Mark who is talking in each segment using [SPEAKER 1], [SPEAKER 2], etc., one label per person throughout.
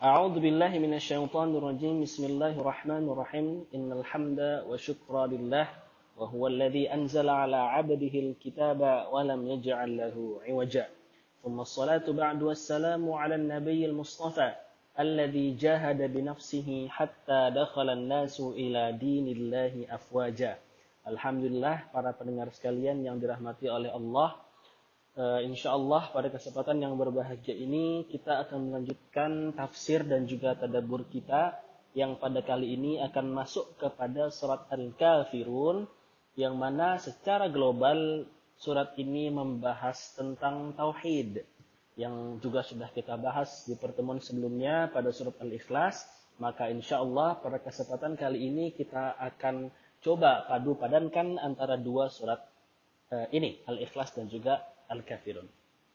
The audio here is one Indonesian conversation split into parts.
[SPEAKER 1] أعوذ بالله من الشيطان الرجيم بسم الله الرحمن الرحيم إن الحمد والشكر لله وهو الذي أنزل على عبده الكتاب ولم يجعل له عوجا ثم الصلاة بعد والسلام على النبي المصطفى الذي جاهد بنفسه حتى دخل الناس إلى دين الله أفواجا. Alhamdulillah para pendengar sekalian yang dirahmati oleh Allah. InsyaAllah pada kesempatan yang berbahagia ini kita akan melanjutkan tafsir dan juga tadabbur kita yang pada kali ini akan masuk kepada surat Al-Kafirun, yang mana secara global surat ini membahas tentang tauhid yang juga sudah kita bahas di pertemuan sebelumnya pada surat Al-Ikhlas. Maka insyaallah pada kesempatan kali ini kita akan coba padu padankan antara dua surat ini, Al-Ikhlas dan juga Al-Kafirun.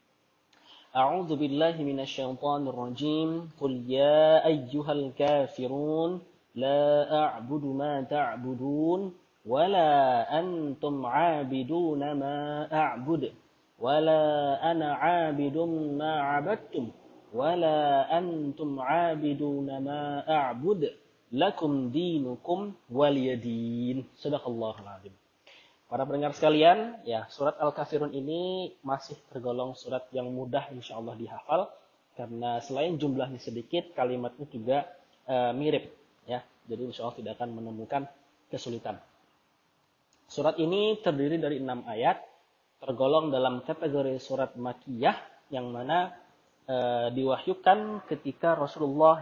[SPEAKER 1] A'udzu billahi minasyaitonir rajim. Qul ya ayyuhal kafirun la a'budu ma ta'budun wa la antum 'abidun ma a'bud wa la ana 'abidun ma 'abadtum wa la antum 'abidun ma a'bud lakum dinukum waliyadin. Shadaqallahul azim. Para pendengar sekalian, ya, surat Al-Kafirun ini masih tergolong surat yang mudah insyaallah dihafal karena selain jumlahnya sedikit, kalimatnya juga mirip, ya. Jadi insyaallah tidak akan menemukan kesulitan. Surat ini terdiri dari 6 ayat, tergolong dalam kategori surat Makkiyah yang mana diwahyukan ketika Rasulullah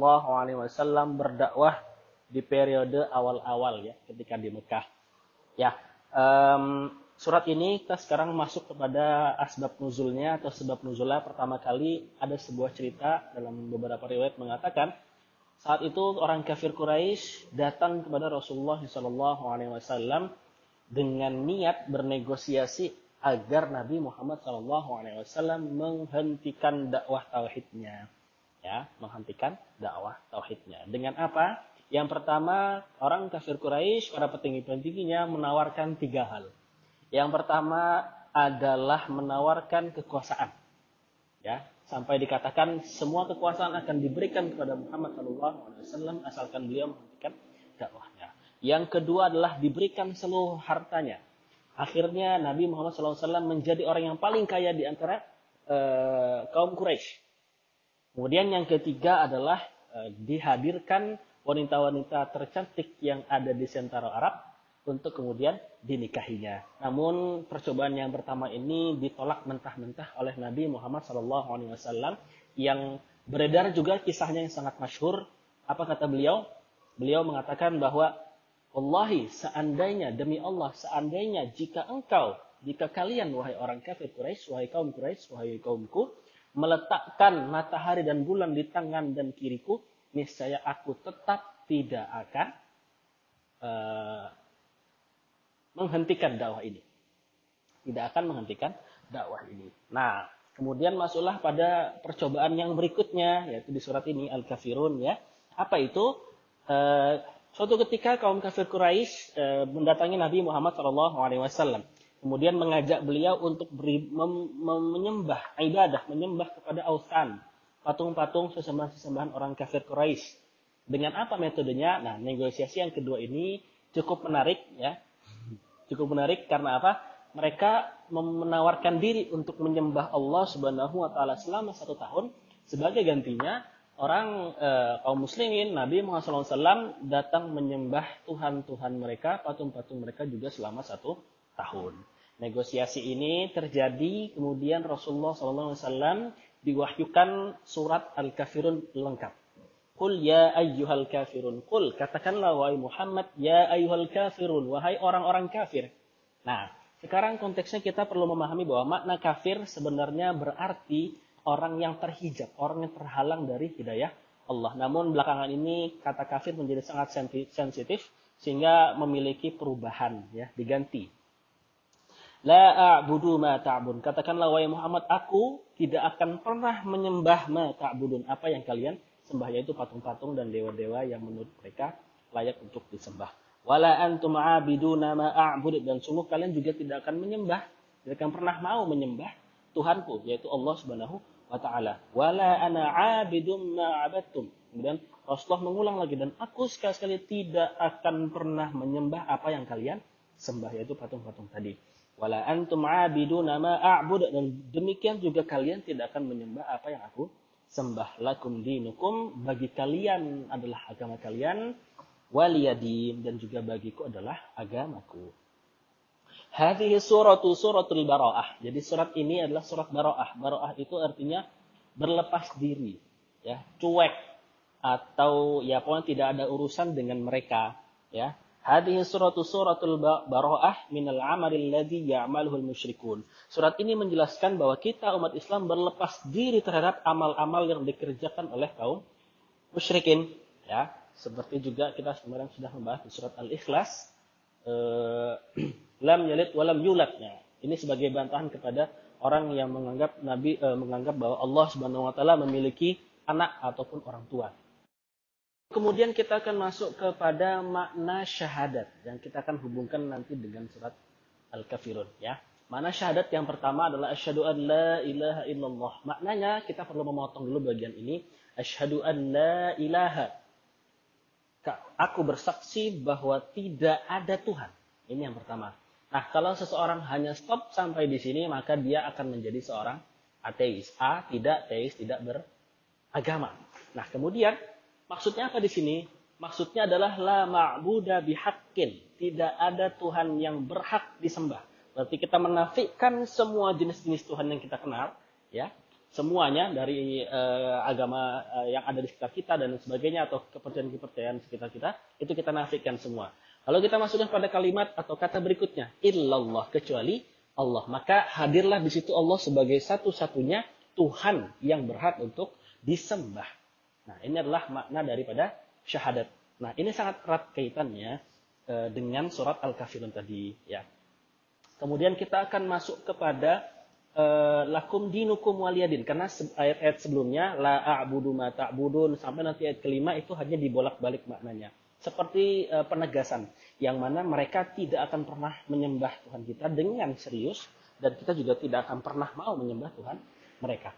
[SPEAKER 1] SAW berdakwah di periode awal-awal, ya, ketika di Mekah. Ya. Surat ini kita sekarang masuk kepada asbab nuzulnya atau sebab nuzulnya. Pertama kali ada sebuah cerita dalam beberapa riwayat mengatakan saat itu orang kafir Quraisy datang kepada Rasulullah SAW dengan niat bernegosiasi agar Nabi Muhammad SAW menghentikan dakwah tauhidnya, ya, menghentikan dakwah tauhidnya. Dengan apa? Yang pertama, orang kafir Quraisy, para petinggi-petingginya menawarkan 3 hal. Yang pertama adalah menawarkan kekuasaan. Ya, sampai dikatakan semua kekuasaan akan diberikan kepada Muhammad SAW asalkan beliau menghentikan dakwahnya. Yang kedua adalah diberikan seluruh hartanya. Akhirnya Nabi Muhammad SAW menjadi orang yang paling kaya di antara kaum Quraisy. Kemudian yang ketiga adalah dihadirkan wanita-wanita tercantik yang ada di Sentara Arab untuk kemudian dinikahinya. Namun percobaan yang pertama ini ditolak mentah-mentah oleh Nabi Muhammad SAW, yang beredar juga kisahnya yang sangat masyhur. Apa kata beliau? Beliau mengatakan bahwa wallahi, seandainya, demi Allah, seandainya jika kalian wahai orang kafir Quraisy, wahai kaumku, meletakkan matahari dan bulan di tangan dan kiriku, niscaya aku tetap tidak akan menghentikan dakwah ini. Tidak akan menghentikan dakwah ini. Nah, kemudian masuklah pada percobaan yang berikutnya, yaitu di surat ini, Al-Kafirun, ya. Apa itu? Suatu ketika kaum kafir Quraisy mendatangi Nabi Muhammad SAW. Kemudian mengajak beliau untuk menyembah kepada Authan, patung-patung sesembahan orang kafir Quraisy. Dengan apa metodenya? Nah, negosiasi yang kedua ini cukup menarik, ya. Cukup menarik karena apa? Mereka menawarkan diri untuk menyembah Allah Subhanahu wa taala selama 1 tahun. Sebagai gantinya, orang kaum muslimin, Nabi Muhammad SAW datang menyembah tuhan-tuhan mereka, patung-patung mereka juga selama 1 tahun. Negosiasi ini terjadi, kemudian Rasulullah SAW diwahyukan surat Al-Kafirun lengkap. Qul ya ayyuhal kafirun. Qul, katakanlah wahai Muhammad, ya ayyuhal kafirun, wahai orang-orang kafir. Nah, sekarang konteksnya kita perlu memahami bahwa makna kafir sebenarnya berarti orang yang terhijab, orang yang terhalang dari hidayah Allah. Namun belakangan ini kata kafir menjadi sangat sensitif sehingga memiliki perubahan, ya, diganti. La a'budu ma ta'budun. Katakanlah wahai Muhammad, aku tidak akan pernah menyembah ma ta'budun, apa yang kalian sembah, yaitu patung-patung dan dewa-dewa yang menurut mereka layak untuk disembah. Wala antum 'abiduna ma a'bud, dan sungguh kalian juga tidak akan menyembah, tidak akan pernah mau menyembah Tuhanku, yaitu Allah Subhanahu wa ta'ala. Wala ana 'abidum ma 'abadtum. Kemudian Rasulullah mengulang lagi, dan aku sekali-sekali tidak akan pernah menyembah apa yang kalian sembah, yaitu patung-patung tadi. Wala antum 'abiduna ma a'bud, dan demikian juga kalian tidak akan menyembah apa yang aku sembah. Lakum dinukum, bagi kalian adalah agama kalian, waliyadin, dan juga bagiku adalah agamaku. Hadhihi suratul bara'ah. Jadi surat ini adalah surat bara'ah. Bara'ah itu artinya berlepas diri, ya, cuek, atau ya pokoknya tidak ada urusan dengan mereka, ya. Hadhihi suratul bara'ah minal amalil ladzi ya'maluhul musyrikun. Surat ini menjelaskan bahwa kita umat Islam berlepas diri terhadap amal-amal yang dikerjakan oleh kaum musyrikin, ya. Seperti juga kita kemarin sudah membahas di surat Al-Ikhlas, lam yalid walam yulad. Ini sebagai bantahan kepada orang yang menganggap bahwa Allah Subhanahu wa taala memiliki anak ataupun orang tua. Kemudian kita akan masuk kepada makna syahadat yang kita akan hubungkan nanti dengan surat Al-Kafirun, ya. Makna syahadat yang pertama adalah asyhadu an la ilaha illallah. Maknanya kita perlu memotong dulu bagian ini. Asyhadu an la ilaha. Aku bersaksi bahwa tidak ada Tuhan. Ini yang pertama. Nah, kalau seseorang hanya stop sampai di sini, maka dia akan menjadi seorang ateis. Tidak teis, tidak beragama. Nah, kemudian maksudnya apa di sini? Maksudnya adalah la ma'buda bihaqqin. Tidak ada Tuhan yang berhak disembah. Berarti kita menafikan semua jenis-jenis Tuhan yang kita kenal, ya. Semuanya dari agama yang ada di sekitar kita dan sebagainya, atau kepercayaan-kepercayaan sekitar kita, itu kita nafikan semua. Kalau kita masukkan pada kalimat atau kata berikutnya, illallah, kecuali Allah, maka hadirlah di situ Allah sebagai satu-satunya Tuhan yang berhak untuk disembah. Nah, ini adalah makna daripada syahadat. Nah, ini sangat erat kaitannya dengan surat Al-Kafirun tadi, ya. Kemudian kita akan masuk kepada lakum dinukum waliyadin, karena ayat-ayat sebelumnya la a'budu ma ta'budun sampai nanti ayat kelima itu hanya dibolak-balik maknanya. Seperti penegasan yang mana mereka tidak akan pernah menyembah Tuhan kita dengan serius, dan kita juga tidak akan pernah mau menyembah Tuhan mereka.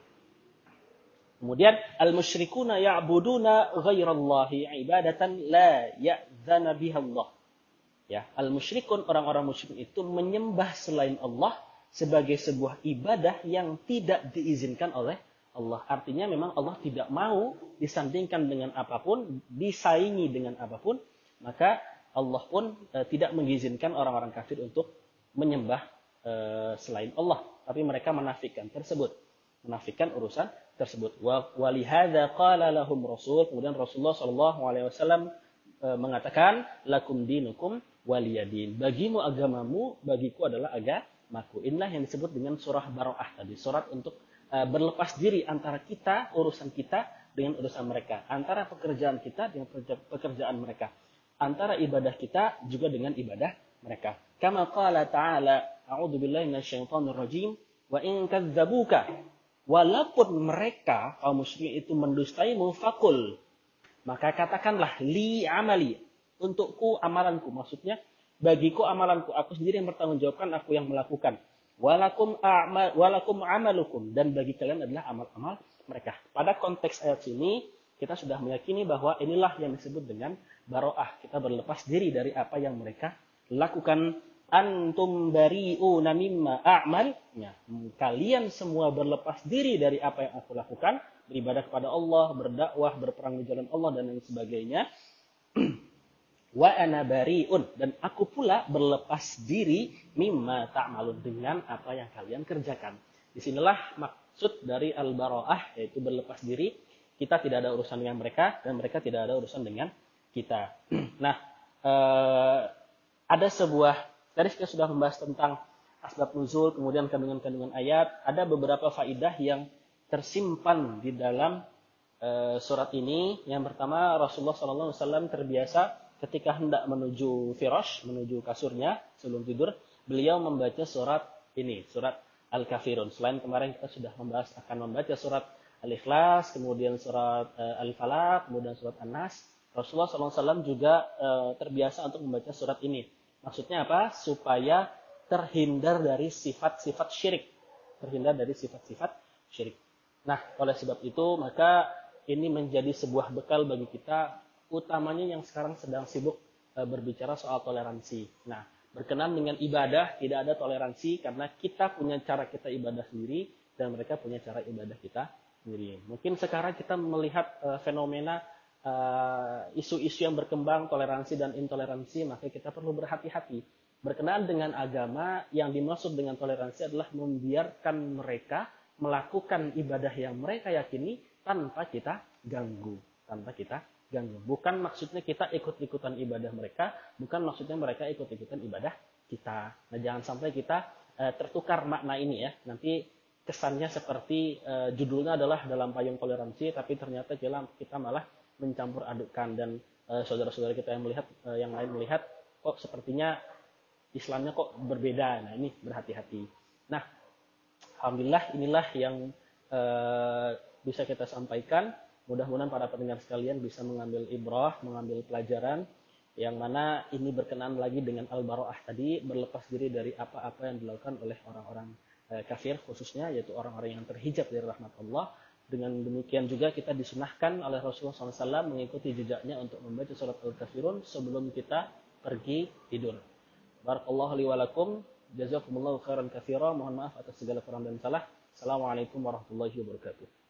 [SPEAKER 1] Kemudian al-musyrikuna ya'buduna ghairallahi ibadatan la ya'dzana biha Allah. Ya, al-musyrikun, orang-orang musyrik itu menyembah selain Allah sebagai sebuah ibadah yang tidak diizinkan oleh Allah. Artinya memang Allah tidak mau disandingkan dengan apapun, disaingi dengan apapun, maka Allah pun tidak mengizinkan orang-orang kafir untuk menyembah selain Allah. Tapi mereka menafikan tersebut. Menafikan urusan tersebut. Walihada qala lahum rasul. Kemudian Rasulullah SAW mengatakan, lakum dinukum waliyadin. Bagimu agamamu, bagiku adalah agamaku. Inilah yang disebut dengan surah Bara'ah tadi. Surat untuk berlepas diri antara kita, urusan kita dengan urusan mereka. Antara pekerjaan kita dengan pekerjaan mereka. Antara ibadah kita juga dengan ibadah mereka. Kama qala ta'ala, a'udzubillahi minasyaitonir rajim, wa in kadzdzabuka. Walaupun mereka, kaum musyrikin itu mendustaimu, fakul. Maka katakanlah, li amali. Untukku amalanku. Maksudnya, bagiku amalanku. Aku sendiri yang bertanggung jawabkan, aku yang melakukan. Walakum amalukum, dan bagi kalian adalah amal-amal mereka. Pada konteks ayat sini kita sudah meyakini bahwa inilah yang disebut dengan baro'ah. Kita berlepas diri dari apa yang mereka lakukan. Antum bari'una mimma a'mal. Kalian semua berlepas diri dari apa yang aku lakukan, beribadah kepada Allah, berdakwah, berperang di jalan Allah dan lain sebagainya. Wa ana bari'un, dan aku pula berlepas diri mimma ta'malun, dengan apa yang kalian kerjakan. Disinilah maksud dari al-bara'ah, yaitu berlepas diri. Kita tidak ada urusan dengan mereka, dan mereka tidak ada urusan dengan kita. Nah, ada sebuah, tadi kita sudah membahas tentang asbab nuzul, kemudian kandungan-kandungan ayat. Ada beberapa faidah yang tersimpan di dalam surat ini. Yang pertama, Rasulullah SAW terbiasa ketika hendak menuju firash, menuju kasurnya sebelum tidur, beliau membaca surat ini, surat Al-Kafirun. Selain kemarin kita sudah membahas akan membaca surat Al-Ikhlas, kemudian surat Al-Falaq, kemudian surat An-Nas. Rasulullah SAW juga terbiasa untuk membaca surat ini. Maksudnya apa? Supaya terhindar dari sifat-sifat syirik. Terhindar dari sifat-sifat syirik. Nah, oleh sebab itu maka ini menjadi sebuah bekal bagi kita, utamanya yang sekarang sedang sibuk berbicara soal toleransi. Nah, berkenaan dengan ibadah tidak ada toleransi karena kita punya cara kita ibadah sendiri dan mereka punya cara ibadah kita sendiri. Mungkin sekarang kita melihat fenomena isu-isu yang berkembang toleransi dan intoleransi, maka kita perlu berhati-hati. Berkenaan dengan agama, yang dimaksud dengan toleransi adalah membiarkan mereka melakukan ibadah yang mereka yakini tanpa kita ganggu, Bukan maksudnya kita ikut-ikutan ibadah mereka, bukan maksudnya mereka ikut-ikutan ibadah kita. Nah, jangan sampai kita tertukar makna ini ya. Nanti kesannya seperti judulnya adalah dalam payung toleransi, tapi ternyata kita malah mencampur adukkan, dan saudara-saudara kita yang lain melihat kok sepertinya Islamnya kok berbeda. Nah, ini berhati-hati. Nah, alhamdulillah inilah yang bisa kita sampaikan. Mudah-mudahan para pendengar sekalian bisa mengambil ibrah, mengambil pelajaran, yang mana ini berkenaan lagi dengan al-bara'ah tadi, berlepas diri dari apa-apa yang dilakukan oleh orang-orang kafir khususnya, yaitu orang-orang yang terhijab dari rahmat Allah. Dengan demikian juga kita disunahkan oleh Rasulullah SAW mengikuti jejaknya untuk membaca surat Al-Kafirun sebelum kita pergi tidur. Barakallahu li wa lakum. Jazakumullahu khairan katsira. Mohon maaf atas segala kurang dan salah. Assalamualaikum warahmatullahi wabarakatuh.